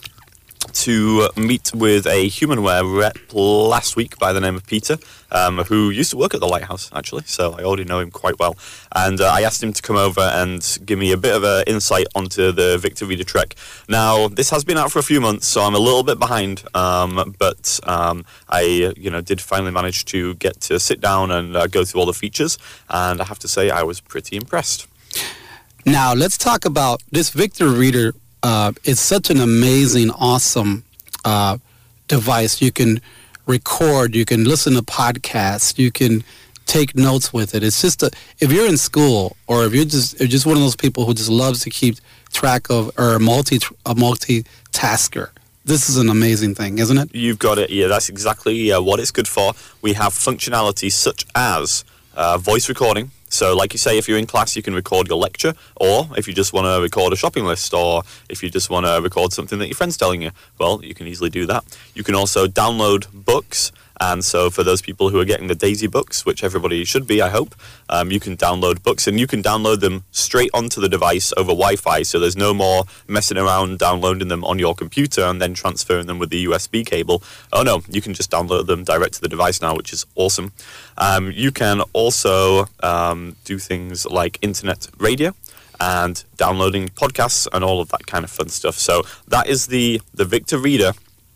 to meet with a Humanware rep last week by the name of Peter, um, who used to work at the Lighthouse, actually, so I already know him quite well. And uh, I asked him to come over and give me a bit of an insight onto the Victor Reader Trek. Now, this has been out for a few months, so I'm a little bit behind, um, but um, I you know, did finally manage to get to sit down and uh, go through all the features, and I have to say I was pretty impressed. Now, let's talk about this Victor Reader. Uh, it's such an amazing, awesome uh, device. You can record, you can listen to podcasts, you can take notes with it. It's just a, if you're in school or if you're just if you're just one of those people who just loves to keep track of or a multi a multitasker, this is an amazing thing, isn't it? You've got it. Yeah, that's exactly uh, what it's good for. We have functionality such as uh, voice recording. So like you say, if you're in class, you can record your lecture, or if you just want to record a shopping list, or if you just want to record something that your friend's telling you, well, you can easily do that. You can also download books, and so for those people who are getting the Daisy books, which everybody should be, I hope, um, you can download books, and you can download them straight onto the device over Wi-Fi, so there's no more messing around downloading them on your computer and then transferring them with the U S B cable. Oh no, you can just download them direct to the device now, which is awesome. Um, you can also um, do things like internet radio and downloading podcasts and all of that kind of fun stuff. So that is the, the Victor Reader,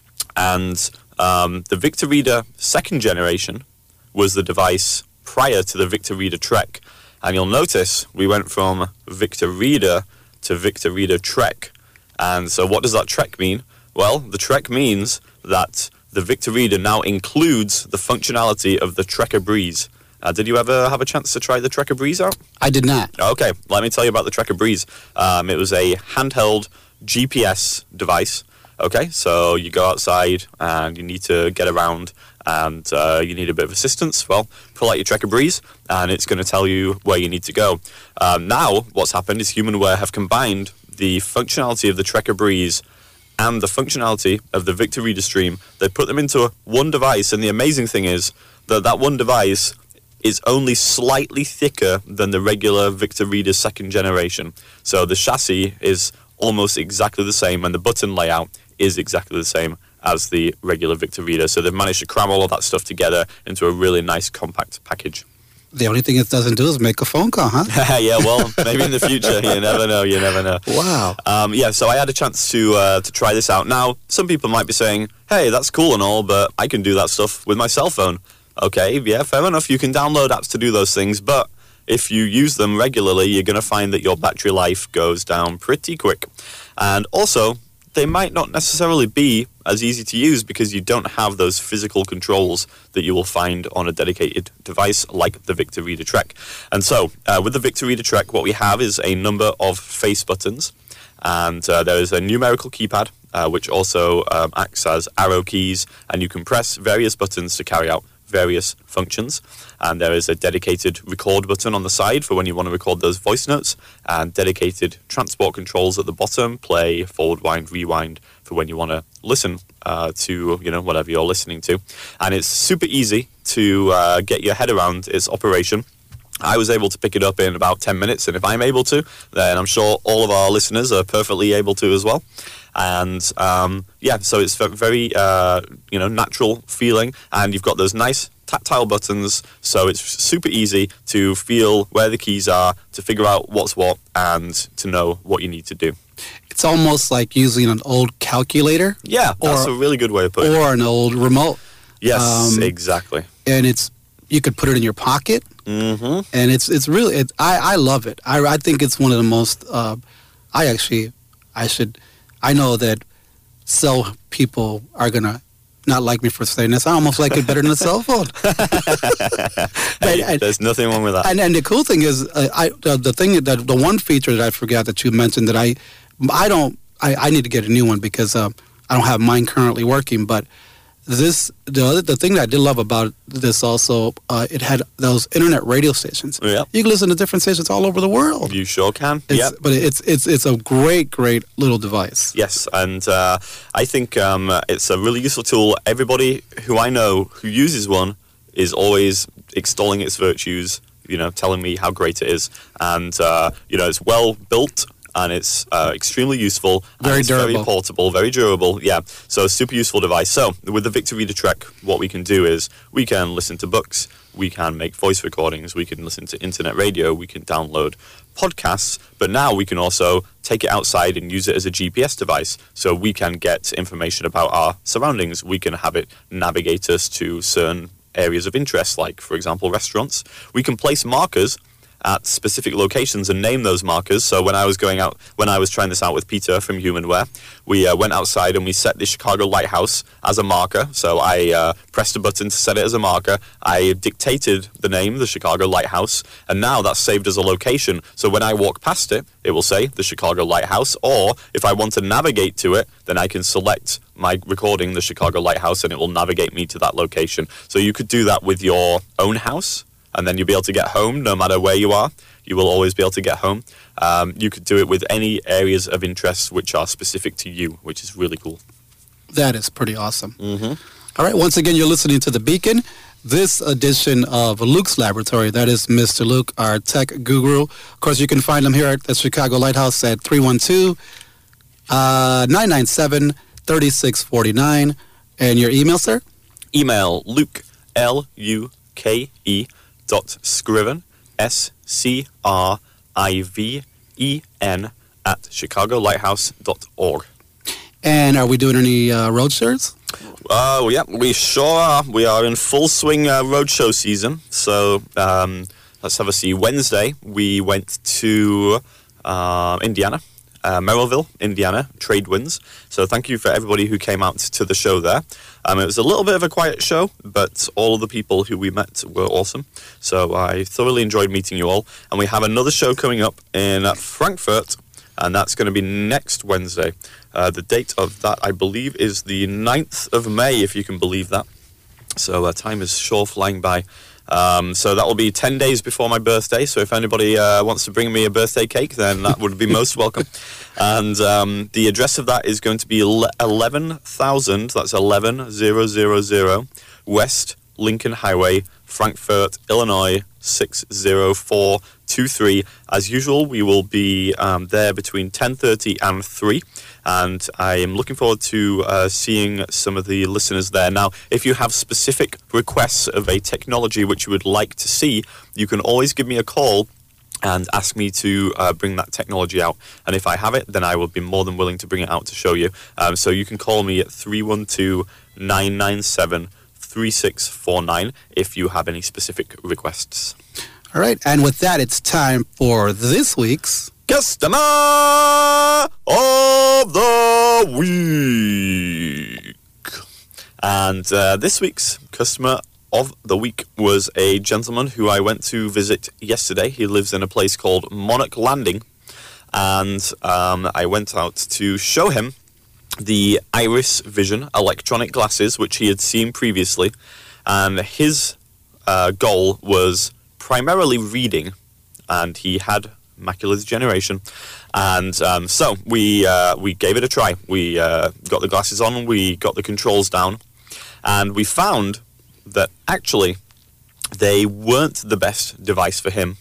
and um, the Victor Reader second generation was the device prior to the Victor Reader Trek. And you'll notice we went from Victor Reader to Victor Reader Trek. And so what does that Trek mean? Well, the Trek means that the Victor Reader now includes the functionality of the Trekker Breeze. Uh, did you ever have a chance to try the Trekker Breeze out? I did not. Okay, let me tell you about the Trekker Breeze. Um, it was a handheld G P S device. Okay, so you go outside and you need to get around and uh, you need a bit of assistance. Well, pull out your Trekker Breeze and it's going to tell you where you need to go. Um, now, what's happened is Humanware have combined the functionality of the Trekker Breeze and the functionality of the Victor Reader Stream. They put them into one device, and the amazing thing is that that one device is only slightly thicker than the regular Victor Reader second generation. So the chassis is almost exactly the same, and the button layout is exactly the same as the regular Victor Reader. So they've managed to cram all of that stuff together into a really nice compact package. The only thing it doesn't do is make a phone call, huh? Yeah, well, maybe in the future. You never know, you never know. Wow. Um, yeah, so I had a chance to uh, to try this out. Now, some people might be saying, hey, that's cool and all, but I can do that stuff with my cell phone. Okay, yeah, fair enough. You can download apps to do those things, but if you use them regularly, you're going to find that your battery life goes down pretty quick. And also, they might not necessarily be as easy to use because you don't have those physical controls that you will find on a dedicated device like the Victor Reader Trek. And so, uh, with the Victor Reader Trek, what we have is a number of face buttons, and uh, there is a numerical keypad, uh, which also um, acts as arrow keys, and you can press various buttons to carry out various functions. And there is a dedicated record button on the side for when you want to record those voice notes, and dedicated transport controls at the bottom, play, forward wind, rewind, for when you want to listen uh, to, you know, whatever you're listening to. And it's super easy to uh, get your head around its operation. I was able to pick it up in about ten minutes, and if I'm able to, then I'm sure all of our listeners are perfectly able to as well. And um, yeah, so it's very, uh, you know, natural feeling, and you've got those nice tactile buttons, so it's super easy to feel where the keys are, to figure out what's what, and to know what you need to do. It's almost like using an old calculator. Yeah, that's or, a really good way of putting it. Or an old remote. Yes, um, exactly. And it's you could put it in your pocket, mm-hmm. and it's it's really it, I I love it. I I think it's one of the most. Uh, I actually I should. I know that cell people are gonna not like me for saying this. I almost like it better than a cell phone. Hey, and, there's nothing wrong with that. And, and the cool thing is, uh, I the, the thing that the one feature that I forgot that you mentioned that I I don't I, I need to get a new one because uh, I don't have mine currently working. But this the other, the thing that I did love about this also, uh, it had those internet radio stations. Yeah. You can listen to different stations all over the world. You sure can. Yeah, but it's it's it's a great great little device. Yes, and uh, I think um, it's a really useful tool. Everybody who I know who uses one is always extolling its virtues. You know, telling me how great it is, and uh, you know, it's well built. And it's uh, extremely useful. And Very it's durable. Very portable, very durable. Yeah, so super useful device. So with the Victor Reader Trek, what we can do is we can listen to books, we can make voice recordings, we can listen to internet radio, we can download podcasts, but now we can also take it outside and use it as a G P S device. So we can get information about our surroundings. We can have it navigate us to certain areas of interest, like, for example, restaurants. We can place markers at specific locations and name those markers. So when I was going out, when I was trying this out with Peter from Humanware, we uh, went outside and we set the Chicago Lighthouse as a marker. So I uh, pressed a button to set it as a marker. I dictated the name, the Chicago Lighthouse, and now that's saved as a location. So when I walk past it, it will say the Chicago Lighthouse, or if I want to navigate to it, then I can select my recording, the Chicago Lighthouse, and it will navigate me to that location. So you could do that with your own house, and then you'll be able to get home no matter where you are. You will always be able to get home. Um, you could do it with any areas of interest which are specific to you, which is really cool. That is pretty awesome. Mm-hmm. All right, once again, you're listening to The Beacon. This edition of Luke's Laboratory, that is Mister Luke, our tech guru. Of course, you can find him here at the Chicago Lighthouse at three one two, nine nine seven, three six four nine. And your email, sir? Email Luke, L U K E, dot Scriven, S C R I V E N, at chicago lighthouse dot org. And are we doing any uh, road shows? Oh, uh, yeah, we sure are. We are in full swing uh, roadshow season. So um, let's have a see. Wednesday, we went to uh, Indiana, uh, Merrillville, Indiana, Tradewinds. So thank you for everybody who came out to the show there. Um, it was a little bit of a quiet show, but all of the people who we met were awesome. So I thoroughly enjoyed meeting you all. And we have another show coming up in Frankfurt, and that's going to be next Wednesday. Uh, the date of that, I believe, is the ninth of May, if you can believe that. So uh, time is sure flying by. Um, so that will be ten days before my birthday. So if anybody uh, wants to bring me a birthday cake, then that would be most welcome. And um, the address of that is going to be eleven thousand, that's eleven thousand, West Lincoln Highway, Frankfurt, Illinois, six zero four two three. As usual, we will be um, there between ten thirty and three. And I am looking forward to uh, seeing some of the listeners there. Now, if you have specific requests of a technology which you would like to see, you can always give me a call and ask me to uh, bring that technology out. And if I have it, then I will be more than willing to bring it out to show you. Um, so you can call me at three one two, nine nine seven, three six four nine if you have any specific requests. All right, and with that, it's time for this week's Customer of the Week. And uh, this week's Customer of the Week was a gentleman who I went to visit yesterday. He lives in a place called Monarch Landing. And um, I went out to show him the Iris Vision electronic glasses, which he had seen previously. And his uh, goal was primarily reading. And he had macular degeneration, and um, so we uh, we gave it a try. We uh, got the glasses on, we got the controls down, and we found that actually they weren't the best device for him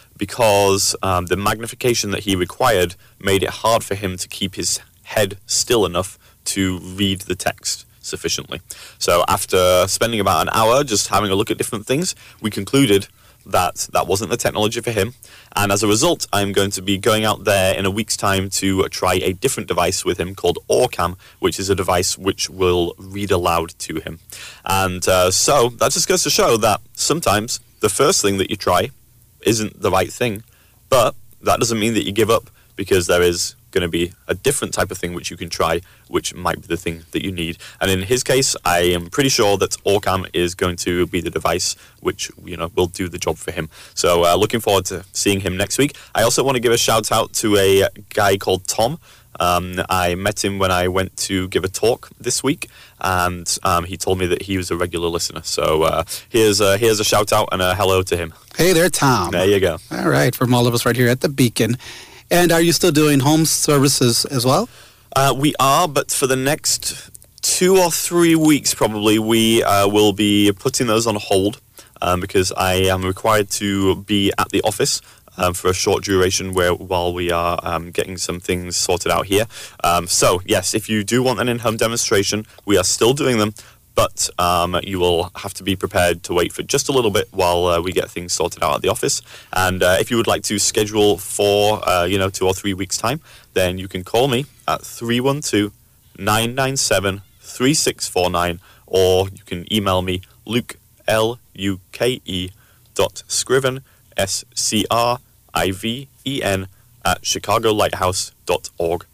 because um, the magnification that he required made it hard for him to keep his head still enough to read the text sufficiently. So after spending about an hour just having a look at different things, we concluded that that wasn't the technology for him, and as a result I'm going to be going out there in a week's time to try a different device with him called Orcam, which is a device which will read aloud to him. And uh, so that just goes to show that sometimes the first thing that you try isn't the right thing, but that doesn't mean that you give up, because there is going to be a different type of thing which you can try, which might be the thing that you need. And in his case, I am pretty sure that Orcam is going to be the device which, you know, will do the job for him. So uh, looking forward to seeing him next week. I also want to give a shout out to a guy called Tom. Um, I met him when I went to give a talk this week, and um, he told me that he was a regular listener. So uh, here's, a, here's a shout out and a hello to him. Hey there, Tom. There you go. All right, from all of us right here at the Beacon. And are you still doing home services as well? Uh, we are, but for the next two or three weeks probably, we uh, will be putting those on hold um, because I am required to be at the office um, for a short duration where while we are um, getting some things sorted out here. Um, so, yes, if you do want an in-home demonstration, we are still doing them. But um, you will have to be prepared to wait for just a little bit while uh, we get things sorted out at the office. And uh, if you would like to schedule for, uh, you know, two or three weeks' time, then you can call me at three one two, nine nine seven, three six four nine, or you can email me, Luke, L U K E, dot Scriven, S C R I V E N, at chicago lighthouse dot org.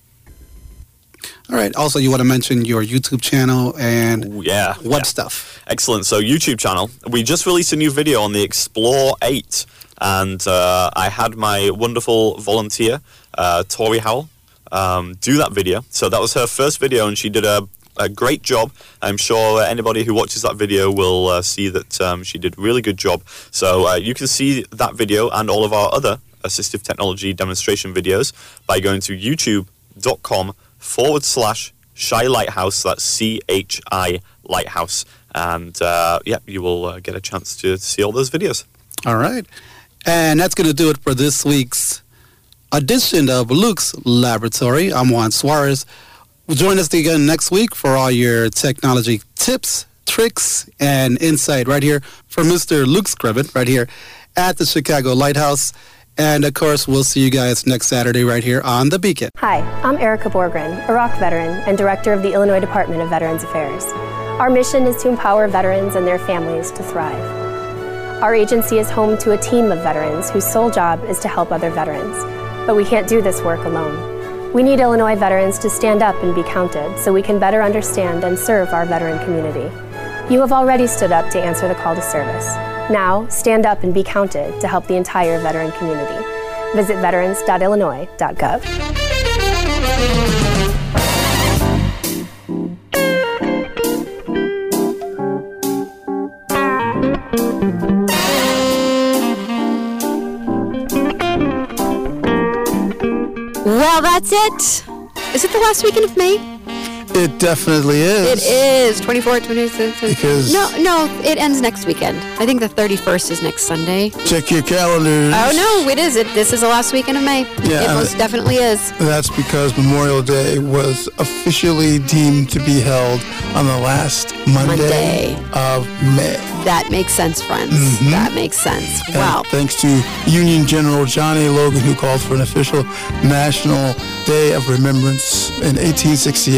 All right. Also, you want to mention your YouTube channel and Ooh, yeah, what yeah. stuff? Excellent. So, YouTube channel. We just released a new video on the Explore eight, and uh, I had my wonderful volunteer, uh, Tori Howell, um, do that video. So that was her first video, and she did a, a great job. I'm sure anybody who watches that video will uh, see that um, she did a really good job. So uh, you can see that video and all of our other assistive technology demonstration videos by going to youtube.com forward slash Shy Lighthouse. That's C H I Lighthouse. And, uh, yeah, you will uh, get a chance to see all those videos. All right. And that's going to do it for this week's edition of Luke's Laboratory. I'm Juan Suarez. Join us again next week for all your technology tips, tricks, and insight right here from Mister Luke Scriven right here at the Chicago Lighthouse. And, of course, we'll see you guys next Saturday right here on The Beacon. Hi, I'm Erica Borgren, Iraq veteran and director of the Illinois Department of Veterans Affairs. Our mission is to empower veterans and their families to thrive. Our agency is home to a team of veterans whose sole job is to help other veterans. But we can't do this work alone. We need Illinois veterans to stand up and be counted so we can better understand and serve our veteran community. You have already stood up to answer the call to service. Now, stand up and be counted to help the entire veteran community. Visit veterans dot illinois dot gov. Well, that's it. Is it the last weekend of May? It definitely is. It is. twenty-fourth, twenty-sixth. Because No, no, it ends next weekend. I think the thirty-first is next Sunday. check your calendars. Oh, no, it is. It. This is the last weekend of May. Yeah, it most uh, definitely is. That's because Memorial Day was officially deemed to be held on the last Monday, Monday. of May. That makes sense, friends. Mhm. That makes sense. And Wow. thanks to Union General John A. Logan, who called for an official National Day of Remembrance in eighteen sixty-eight.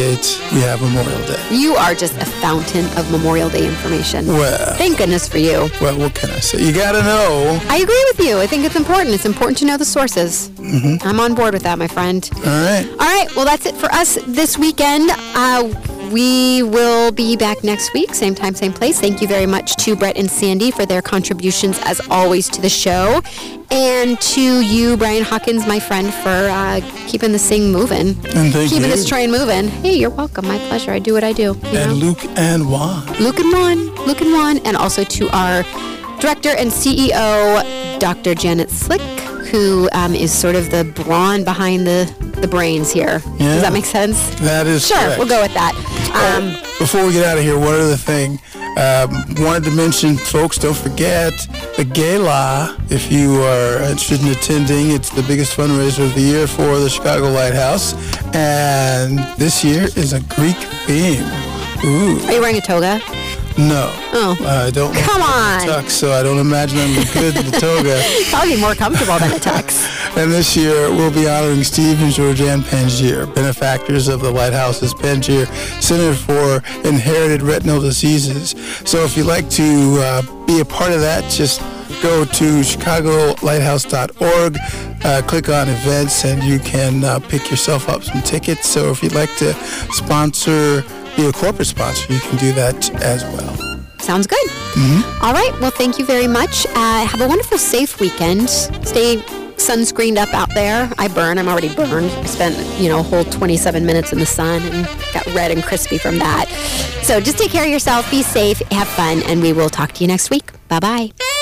we have Memorial Day. You are just a fountain of Memorial Day information. Well. Thank goodness for you. Well, what can I say? You got to know. I agree with you. I think it's important. It's important to know the sources. Mm-hmm. I'm on board with that, my friend. All right. All right. Well, that's it for us this weekend. Uh, we will be back next week, same time, same place. Thank you very much to Brett and Sandy for their contributions, as always, to the show. And to you, Brian Hawkins, my friend, for uh, keeping this thing moving. And thank keeping you. this train moving. Hey, you're welcome. My pleasure. I do what I do. You and know? Luke and Juan. Luke and Juan. Luke and Juan. And also to our director and C E O, Doctor Janet Slick, who um, is sort of the brawn behind the, the brains here. Yeah. Does that make sense? That is Sure, correct. we'll go with that. Um, Before we get out of here, one other thing. Um, wanted to mention, folks, don't forget the Gala. If you are interested in attending, it's the biggest fundraiser of the year for the Chicago Lighthouse. And this year is a Greek theme. Ooh. Are you wearing a toga? No. Oh. I don't Come on. tux, so I don't imagine I'm good in the toga. Probably more comfortable than a tux. And this year, we'll be honoring Steve and Georgianne Pangier, benefactors of the Lighthouse's Pangier Center for Inherited Retinal Diseases. So if you'd like to uh, be a part of that, just go to chicago lighthouse dot org, uh, click on events, and you can uh, pick yourself up some tickets. So if you'd like to sponsor, be a corporate sponsor, you can do that as well. Sounds good. Mm-hmm. All right. Well, thank you very much. Uh, have a wonderful, safe weekend. Stay sunscreened up out there. I burn. I'm already burned. I spent, you know, a whole twenty-seven minutes in the sun and got red and crispy from that. So just take care of yourself. Be safe. Have fun. And we will talk to you next week. Bye-bye.